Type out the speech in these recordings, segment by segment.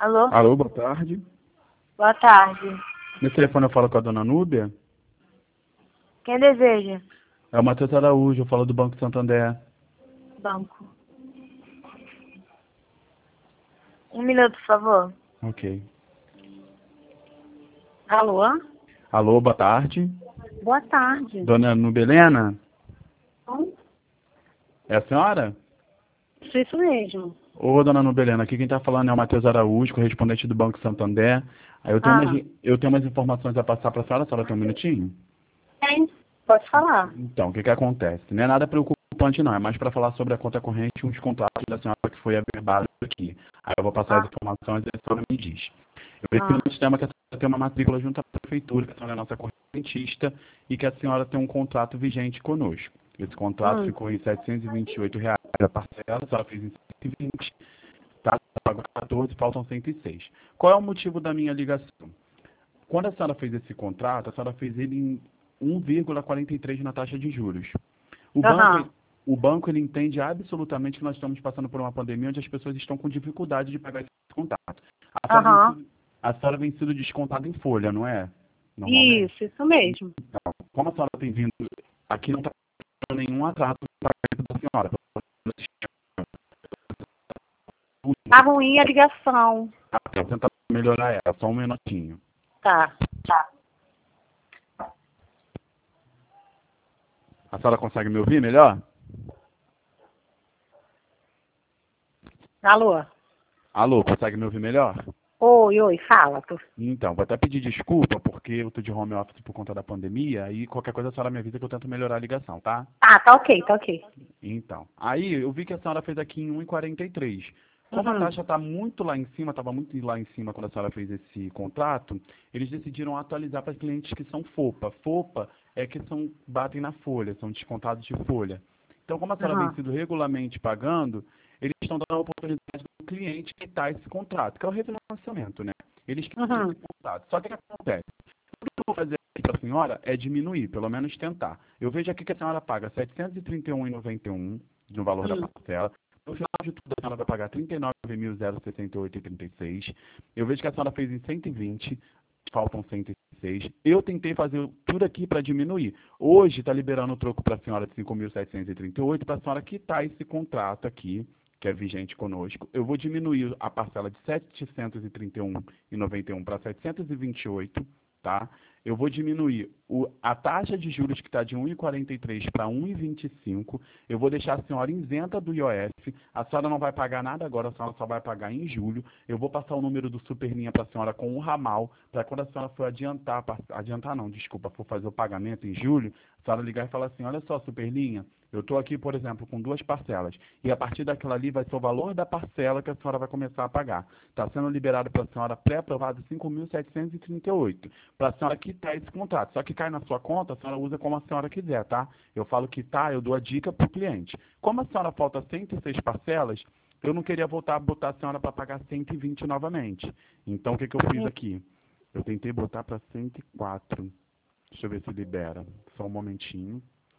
Alô? Alô, boa tarde. Boa tarde. Nesse telefone eu falo com a dona Núbia. Quem deseja? É o Matheus Araújo, eu falo do Banco Santander. Banco. Um minuto, por favor. Ok. Alô? Alô, boa tarde. Boa tarde. Dona Núbia Helena? É a senhora? Isso mesmo. Ô, dona Núbia Helena, aqui quem está falando é o Matheus Araújo, correspondente do Banco Santander. Aí eu tenho umas informações a passar para a senhora tem um minutinho? Tem. Pode falar. Então, o que acontece? Não é nada preocupante não, é mais para falar sobre a conta corrente e uns contratos da senhora que foi averbado aqui. Aí eu vou passar as informações e a senhora me diz. Eu verifiquei no sistema que a senhora tem uma matrícula junto à prefeitura, que a senhora é nossa correntista e que a senhora tem um contrato vigente conosco. Esse contrato ficou em R$ 728 a parcela, a senhora fez em 120, tá? Pagou 14, faltam 106. Qual é o motivo da minha ligação? Quando a senhora fez esse contrato, a senhora fez ele em 1,43 na taxa de juros. O banco ele entende absolutamente que nós estamos passando por uma pandemia onde as pessoas estão com dificuldade de pagar esse contrato. A senhora vem sido descontada em folha, não é? Isso mesmo. Então, como a senhora tem vindo, aqui não está nenhum atraso no pagamento da senhora. Tá ruim a ligação. Vou tentar melhorar ela, só um minutinho. Tá. A senhora consegue me ouvir melhor? Alô? Alô, consegue me ouvir melhor? Oi, fala. Então, vou até pedir desculpa, porque eu tô de home office por conta da pandemia, e qualquer coisa a senhora me avisa que eu tento melhorar a ligação, tá? Tá ok. Então, aí eu vi que a senhora fez aqui em 1,43. Como a taxa está muito lá em cima, estava muito lá em cima quando a senhora fez esse contrato, eles decidiram atualizar para clientes que são FOPA. FOPA é que batem na folha, são descontados de folha. Então, como a senhora vem sido regularmente pagando, eles estão dando a oportunidade do cliente quitar esse contrato, que é o refinanciamento, né? Eles quitam esse contrato. Só que o que acontece? Tudo que eu vou fazer aqui para a senhora é diminuir, pelo menos tentar. Eu vejo aqui que a senhora paga R$ 731,91 no valor da parcela. No final de tudo, a senhora vai pagar R$ 39.068,36. Eu vejo que a senhora fez em 120, faltam 106. Eu tentei fazer tudo aqui para diminuir. Hoje está liberando o troco para a senhora de 5.738 para a senhora quitar esse contrato aqui, que é vigente conosco. Eu vou diminuir a parcela de 731,91 para 728, tá? Eu vou diminuir a taxa de juros que está de 1,43 para 1,25. Eu vou deixar a senhora isenta do IOF. A senhora não vai pagar nada agora, a senhora só vai pagar em julho. Eu vou passar o número do Superlinha para a senhora com o ramal, para quando a senhora for for fazer o pagamento em julho, a senhora ligar e falar assim, olha só, Superlinha, eu estou aqui, por exemplo, com 2 parcelas. E a partir daquela ali vai ser o valor da parcela que a senhora vai começar a pagar. Está sendo liberado para a senhora pré-aprovado 5.738. Para a senhora quitar esse contrato. Só que cai na sua conta, a senhora usa como a senhora quiser, tá? Eu falo quitar, eu dou a dica para o cliente. Como a senhora falta 106 parcelas, eu não queria voltar a botar a senhora para pagar 120 novamente. Então, o que eu fiz aqui? Eu tentei botar para 104. Deixa eu ver se libera. Só um momentinho.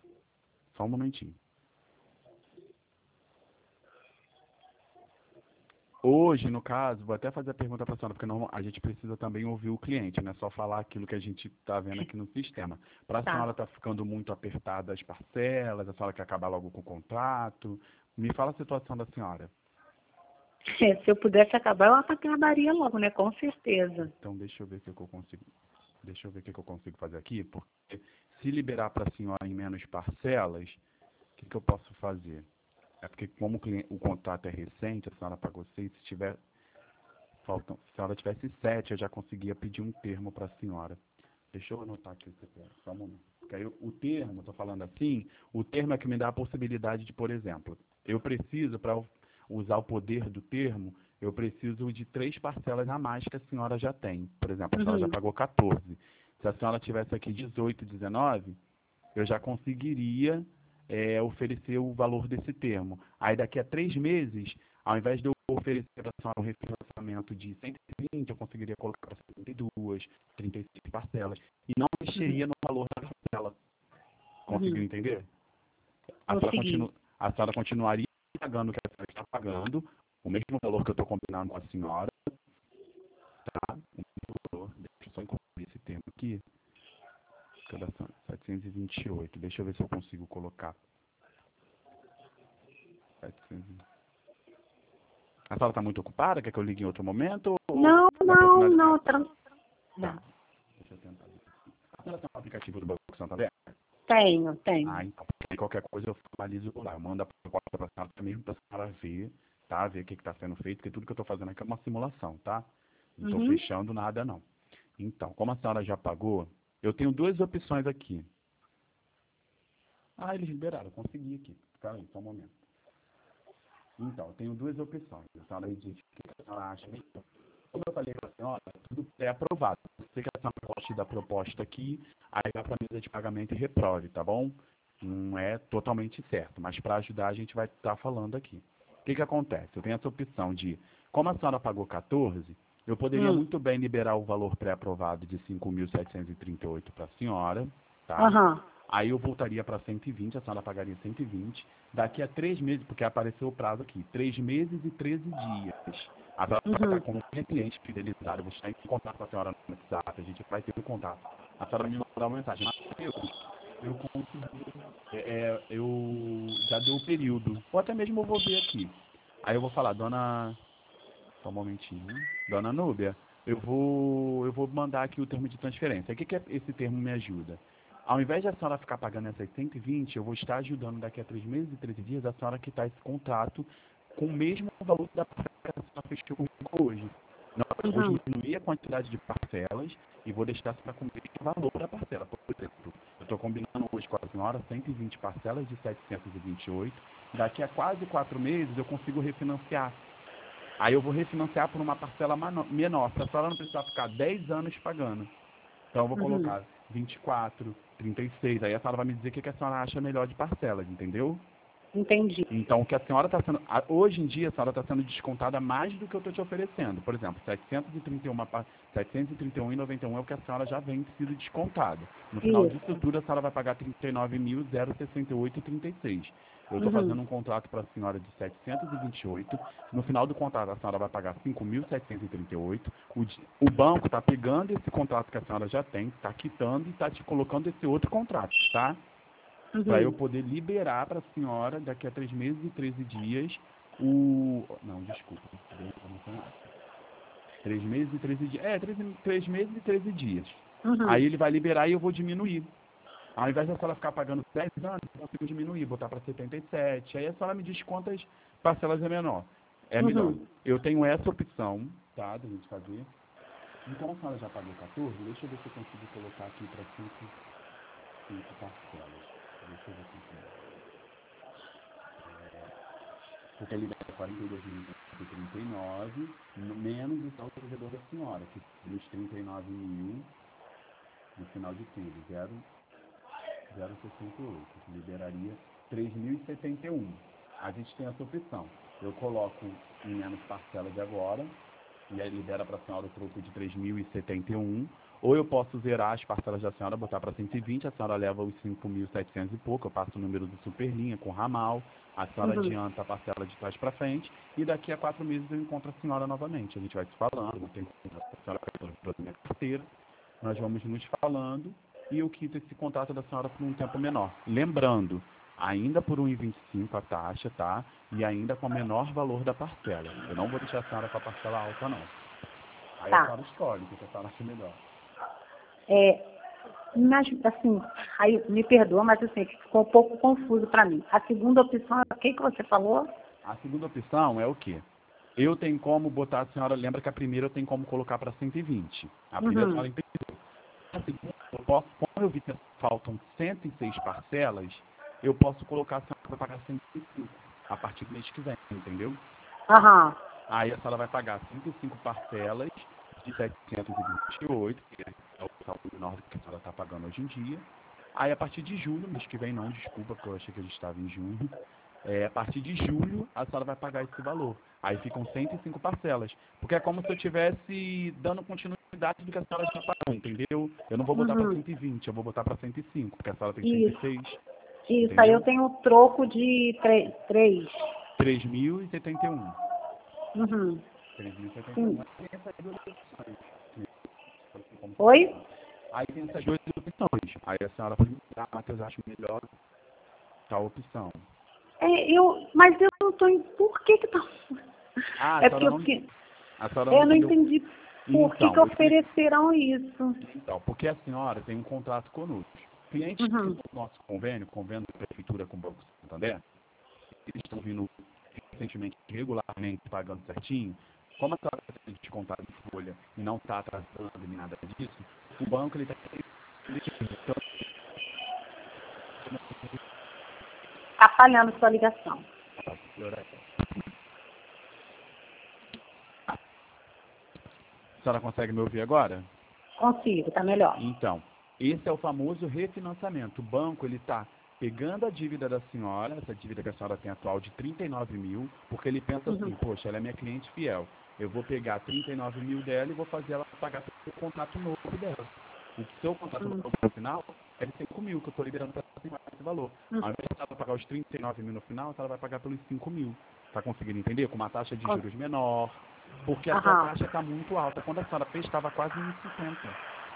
Hoje, no caso, vou até fazer a pergunta para a senhora, porque a gente precisa também ouvir o cliente, não é só falar aquilo que a gente está vendo aqui no sistema. Para a senhora está ficando muito apertada as parcelas, a senhora quer acabar logo com o contrato. Me fala a situação da senhora. Se eu pudesse acabar, eu acabaria logo, né? Com certeza. Então, deixa eu ver o que eu consigo fazer aqui, porque se liberar para a senhora em menos parcelas, o que eu posso fazer? É porque como o contrato é recente, a senhora pagou 6, se a senhora tivesse 7, eu já conseguia pedir um termo para a senhora. Deixa eu anotar aqui, só um momento. Porque aí o termo, estou falando assim, o termo é que me dá a possibilidade de, por exemplo, eu preciso, para usar o poder do termo, eu preciso de 3 parcelas a mais que a senhora já tem. Por exemplo, a senhora já pagou 14. Se a senhora tivesse aqui 18, 19, eu já conseguiria oferecer o valor desse termo. Aí daqui a 3 meses, ao invés de eu oferecer para a senhora um refinanciamento de 120, eu conseguiria colocar para 72, 36 parcelas. E não mexeria no valor da parcela. Conseguiu entender? A senhora continuaria pagando o que a senhora está pagando, o mesmo valor que eu estou combinando com a senhora, tá? O valor, deixa eu só incluir esse termo aqui. Cadastro 728. Deixa eu ver se eu consigo colocar. 700. A sala está muito ocupada? Quer que eu ligue em outro momento? Não, Dá para não, finalizar? não. Tá. Deixa eu tentar. A senhora tem um aplicativo do Banco Santander? Tenho, Ah, tenho. então. Qualquer coisa eu finalizo lá. Eu mando a proposta para a senhora mesmo para a senhora ver, tá? Ver o que está sendo feito, porque tudo que eu estou fazendo aqui é uma simulação, tá? Não estou Uhum. fechando nada, não. Então, como a senhora já pagou, eu tenho duas opções aqui. Ah, eles liberaram, eu consegui aqui. Espera aí, só um momento. Então, eu tenho duas opções. A senhora me diz o que a senhora acha melhor. Como eu falei para a senhora, tudo é aprovado. Você que a senhora goste da proposta aqui, aí vai para a mesa de pagamento e reprove, tá bom? Não é totalmente certo, mas para ajudar a gente vai estar falando aqui. O que acontece? Eu tenho essa opção de, como a senhora pagou 14, eu poderia muito bem liberar o valor pré-aprovado de 5.738 para a senhora, tá? Aham. Aí eu voltaria para 120, a senhora pagaria 120. Daqui a 3 meses, porque apareceu o prazo aqui, 3 meses e 13 dias. A senhora vai estar Uhum. como minha cliente fidelizada, eu vou estar em contato com a senhora no WhatsApp, a gente vai ter o contato. A senhora me mandar uma mensagem. Eu consegui, eu já deu o período, ou até mesmo eu vou ver aqui. Aí eu vou falar, dona, só um momentinho, dona Núbia, eu vou mandar aqui o termo de transferência. O que esse termo me ajuda? Ao invés de a senhora ficar pagando essas 120, eu vou estar ajudando daqui a 3 meses e 13 dias a senhora quitar esse contrato com o mesmo valor da parcela que a senhora fechou comigo hoje. Não, eu vou Uhum. diminuir a quantidade de parcelas e vou deixar a senhora com o mesmo valor da parcela. Por exemplo, eu estou combinando hoje com a senhora 120 parcelas de 728. Daqui a quase 4 meses eu consigo refinanciar. Aí eu vou refinanciar por uma parcela menor, para a senhora não precisar ficar 10 anos pagando. Então eu vou Uhum. colocar 24, 36. Aí a senhora vai me dizer o que a senhora acha melhor de parcelas, entendeu? Entendi. Então, o que a senhora está sendo... Hoje em dia, a senhora está sendo descontada mais do que eu estou te oferecendo. Por exemplo, 731,91 é o que a senhora já vem sido descontada. No final disso Isso. tudo, a senhora vai pagar 39.068,36. Eu estou Uhum. fazendo um contrato para a senhora de 728. No final do contrato, a senhora vai pagar 5.738. O banco está pegando esse contrato que a senhora já tem, está quitando e está te colocando esse outro contrato, tá? Para eu Uhum. poder liberar para a senhora, daqui a 3 meses e 13 dias, Não, desculpa. 3 meses e 13 dias. 3 meses e 13 dias. Uhum. Aí ele vai liberar e eu vou diminuir. Ao invés da senhora ficar pagando 10 anos, eu consigo diminuir, botar para 77. Aí a senhora me diz quantas parcelas é menor. É melhor. Uhum. Eu tenho essa opção, tá, da gente fazer. E como a senhora já pagou 14, deixa eu ver se eu consigo colocar aqui para 5 parcelas. Deixa eu ver aqui. Porque ele dá 42.139, menos o saldo provedor da senhora, que seria os 39 mil no final de tudo, 0,68, que liberaria 3.071. A gente tem essa opção. Eu coloco em menos parcelas agora, e aí libera para a senhora o troco de 3.071, ou eu posso zerar as parcelas da senhora, botar para 120, a senhora leva os 5.700 e pouco, eu passo o número do Superlinha com ramal, a senhora Uhum. adianta a parcela de trás para frente, e daqui a 4 meses eu encontro a senhora novamente. A gente vai se falando, não tem a senhora para minha carteira, nós vamos nos falando, e eu quito esse contrato da senhora por um tempo menor. Lembrando, ainda por 1,25 a taxa, tá? E ainda com o menor valor da parcela. Eu não vou deixar a senhora com a parcela alta, não. Aí a Tá. senhora escolhe o que a senhora acha melhor. É, mas, assim, aí me perdoa, mas assim, ficou um pouco confuso para mim. A segunda opção é o que você falou? A segunda opção é o quê? Eu tenho como botar a senhora, lembra que a primeira eu tenho como colocar para 120. A primeira a Uhum. senhora entendeu. A segunda, eu posso, como eu vi que faltam 106 parcelas, eu posso colocar a senhora para pagar 105 a partir do mês que vem, entendeu? Aham. Aí a senhora vai pagar 105 parcelas de 728, que é o saldo menor do que a senhora está pagando hoje em dia. Aí a partir de julho, mês que vem não, desculpa, porque eu achei que a gente estava em junho. A partir de julho, a senhora vai pagar esse valor. Aí ficam 105 parcelas. Porque é como se eu estivesse dando continuidade do que a senhora já pagou, entendeu? Eu não vou botar para Uhum. 120, eu vou botar para 105, porque a senhora tem Isso. 106, Isso, aí eu entendeu? tenho o troco de três. 3.071. Uhum. Sim. 3.071. Aí tem essas duas opções. Oi? Aí tem essas duas opções. Aí a senhora pode me dar, Matheus, acho melhor tal opção. Mas eu não tô em... Por que que tá... Ah, É porque a senhora não eu não entendeu. entendi por que que Então, ofereceram isso. então, porque a senhora tem um contrato conosco. Clientes que Uhum. do nosso convênio da Prefeitura com o Banco Santander, eles estão vindo recentemente, regularmente, pagando certinho. Como a senhora tem descontado em folha e não está atrasando nem nada disso, o banco ele está... Tá falhando sua ligação. A senhora consegue me ouvir agora? Consigo, tá melhor. Então, esse é o famoso refinanciamento. O banco ele está pegando a dívida da senhora, essa dívida que a senhora tem atual de 39 mil, porque ele pensa assim, poxa, ela é minha cliente fiel. Eu vou pegar 39 mil dela e vou fazer ela pagar pelo contrato novo dela. O seu contrato novo no final é de 5 mil, que eu estou liberando para ela senhora esse valor. Ao invés de ela pagar os 39 mil no final, ela vai pagar pelos 5 mil. Está conseguindo entender? Com uma taxa de juros menor, porque a sua taxa está muito alta. Quando a senhora fez, estava quase em 50.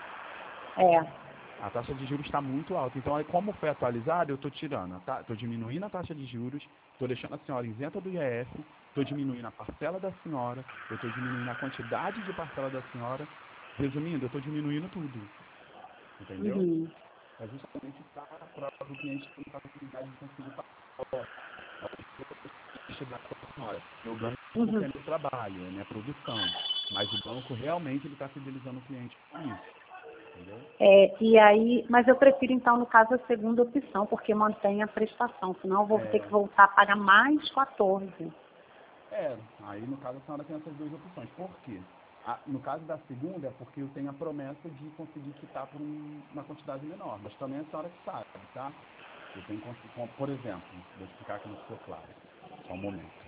A taxa de juros está muito alta. Então, aí, como foi atualizado, eu estou tirando, estou diminuindo a taxa de juros, estou deixando a senhora isenta do IEF, estou diminuindo a parcela da senhora, eu estou diminuindo a quantidade de parcela da senhora. Resumindo, eu estou diminuindo tudo. Entendeu? É justamente para o cliente que não está com possibilidade de conseguir pagar. Eu ganho porque é meu trabalho, é minha produção. Mas o banco realmente ele está fidelizando o cliente com isso. E aí, mas eu prefiro então, no caso, a segunda opção, porque mantém a prestação, senão eu vou ter que voltar a pagar mais 14. Aí no caso a senhora tem essas duas opções. Por quê? No caso da segunda é porque eu tenho a promessa de conseguir quitar por uma quantidade menor, mas também a senhora que sabe, tá? Eu tenho, por exemplo, vou explicar que não ficou claro. Só um momento.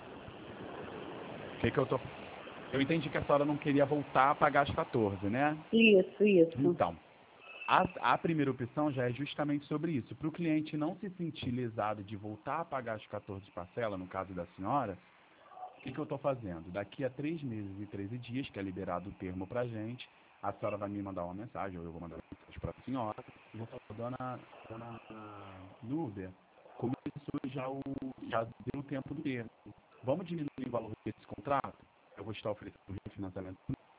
Eu entendi que a senhora não queria voltar a pagar as 14, né? Isso. Então, a primeira opção já é justamente sobre isso. Para o cliente não se sentir lesado de voltar a pagar as 14 parcelas, no caso da senhora, o que eu estou fazendo? Daqui a 3 meses e 13 dias, que é liberado o termo para a gente, a senhora vai me mandar uma mensagem, ou eu vou mandar uma mensagem para a senhora, e vou falar, dona Núbia, começou já deu o tempo do termo. Vamos diminuir o valor desse contrato? Eu vou estar oferecendo um refinanciamento.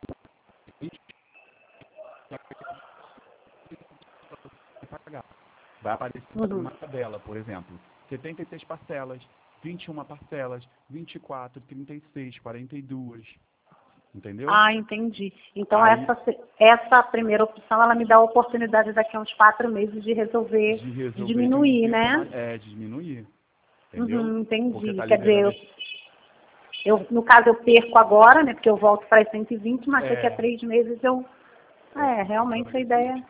Vai aparecer uma tabela, por exemplo, 76 parcelas, 21 parcelas, 24, 36, 42. Entendeu? Entendi. Então, Aí, essa primeira opção, ela me dá a oportunidade daqui a uns 4 meses de resolver, de diminuir, né? De diminuir. Entendeu? Entendi. Tá Quer dizer, no caso, eu perco agora, né? Porque eu volto para 120, mas daqui a 3 meses eu... realmente a ideia...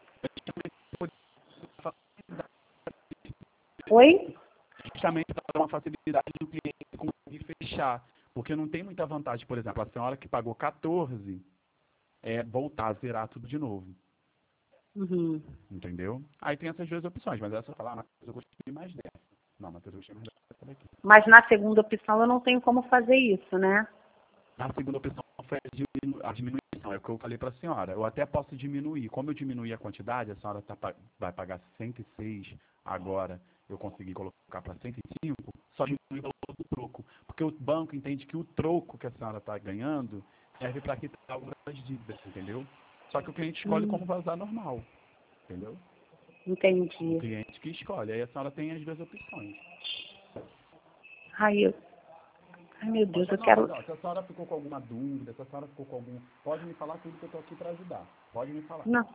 Oi? Justamente para dar uma facilidade do cliente conseguir fechar. Porque não tem muita vantagem, por exemplo, a senhora que pagou 14, voltar a zerar tudo de novo. Entendeu? Aí tem essas duas opções, mas essa falar, Matheus, eu gostei mais dessa. Não, Matheus, eu gostei mais dessa daqui. Mas na segunda opção eu não tenho como fazer isso, né? Na segunda opção foi a diminuição, é o que eu falei para a senhora. Eu até posso diminuir. Como eu diminuir a quantidade, a senhora vai pagar 106 agora, eu consegui colocar para 105, só diminui o valor do troco. Porque o banco entende que o troco que a senhora está ganhando serve para quitar algumas dívidas, entendeu? Só que o cliente escolhe como vazar normal, entendeu? Entendi. O cliente que escolhe. Aí a senhora tem as duas opções. Ai, meu Deus, eu Não, quero... mas, se a senhora ficou com alguma dúvida, se a senhora ficou com algum... Pode me falar tudo que eu estou aqui para ajudar. Pode me falar. Não.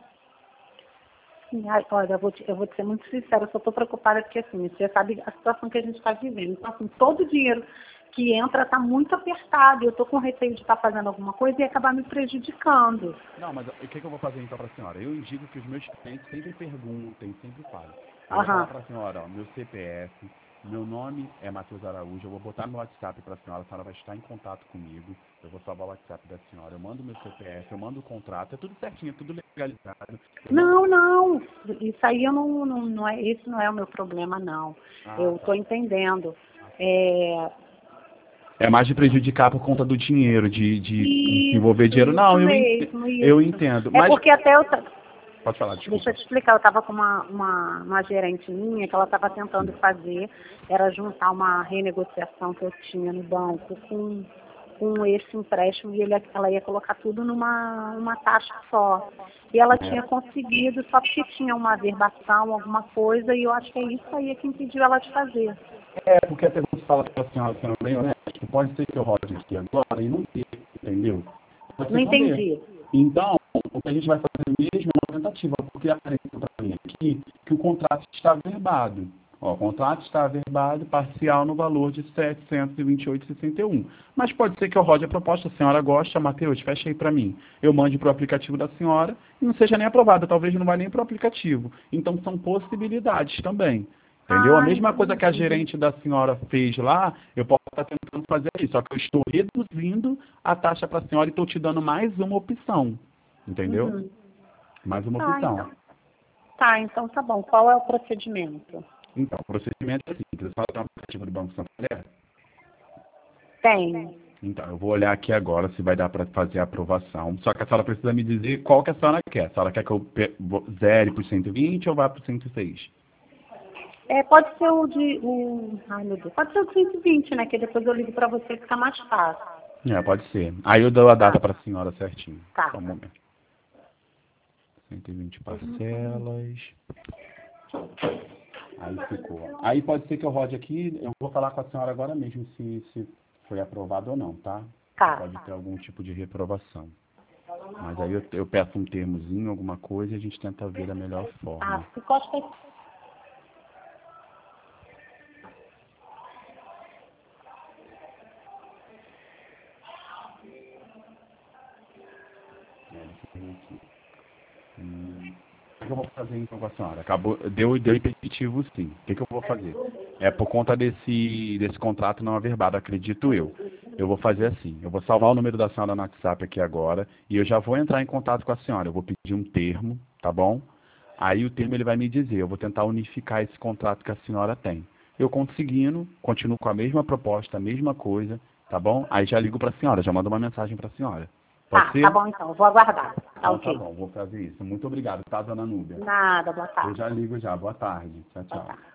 Olha, eu vou te ser muito sincera, eu só estou preocupada porque, assim, você sabe a situação que a gente está vivendo. Então, assim, todo o dinheiro que entra está muito apertado. Eu estou com receio de estar fazendo alguma coisa e acabar me prejudicando. Não, mas o que eu vou fazer então para a senhora? Eu indico que os meus clientes sempre perguntem, sempre falem. Eu vou falar para a senhora, meu CPF, meu nome é Matheus Araújo, eu vou botar no WhatsApp para a senhora vai estar em contato comigo, eu vou salvar o WhatsApp da senhora, eu mando meu CPF, eu mando o contrato, é tudo certinho, é tudo legalizado. Não, isso aí não é, esse não é o meu problema, não. Eu estou entendendo. É mais de prejudicar por conta do dinheiro, de Isso, envolver dinheiro. Não, isso mesmo, eu isso. entendo. É Mas porque até eu... pode falar, Deixa desculpa. eu te explicar, eu estava com uma gerente minha que ela estava tentando fazer, era juntar uma renegociação que eu tinha no banco com esse empréstimo e ela ia colocar tudo numa taxa só. E ela tinha conseguido, só porque tinha uma averbação, alguma coisa, e eu acho que é isso aí que impediu ela de fazer. É, porque até você fala para a senhora sendo bem honesto, pode ser que eu rode aqui agora e não ter, entendeu? Pode Não ser que não dê. entendi. Então, o que a gente vai fazer mesmo é uma tentativa, porque apareceu para mim aqui que o contrato está averbado. Ó, o contrato está averbado parcial no valor de R$ 728,61. Mas pode ser que eu rode a proposta, a senhora gosta, Matheus, fecha aí para mim. Eu mande para o aplicativo da senhora e não seja nem aprovada, talvez não vá nem para o aplicativo. Então, são possibilidades também. Entendeu? A mesma coisa que a gerente da senhora fez lá, eu posso estar tentando fazer isso, só que eu estou reduzindo a taxa para a senhora e estou te dando mais uma opção. Entendeu? Uhum. Mais uma opção. Então tá bom. Qual é o procedimento? Então, o procedimento é simples. A senhora tem um aplicativo do Banco Santander? Tem. Então, eu vou olhar aqui agora se vai dar para fazer a aprovação. Só que a senhora precisa me dizer qual que a senhora quer. A senhora quer que eu zere para o 120 ou vá para o 106? Pode ser ai meu Deus, pode ser o 120, né? Que depois eu ligo para você, fica mais fácil. Pode ser. Aí eu dou a data para a senhora certinho. Tá. Só um momento. 120 parcelas. Aí ficou. Aí pode ser que eu rode aqui, eu vou falar com a senhora agora mesmo se foi aprovado ou não, tá? Tá. Pode ter algum tipo de reprovação. Mas aí eu peço um termozinho, alguma coisa, e a gente tenta ver da melhor forma. Ficou acho que O que eu vou fazer então com a senhora? Deu impeditivo sim. O que eu vou fazer? É por conta desse contrato não averbado, acredito eu. Eu vou fazer assim, eu vou salvar o número da senhora no WhatsApp aqui agora e eu já vou entrar em contato com a senhora. Eu vou pedir um termo, tá bom? Aí o termo ele vai me dizer, eu vou tentar unificar esse contrato que a senhora tem. Eu conseguindo, continuo com a mesma proposta, a mesma coisa, tá bom? Aí já ligo para a senhora, já mando uma mensagem para a senhora. Pode ser? tá bom então, eu vou aguardar. Tá Então ok. tá bom, vou fazer isso. Muito obrigado, tá, dona Núbia? Nada, boa tarde. Eu já ligo já. Boa tarde. Tchau, Boa tchau. tarde.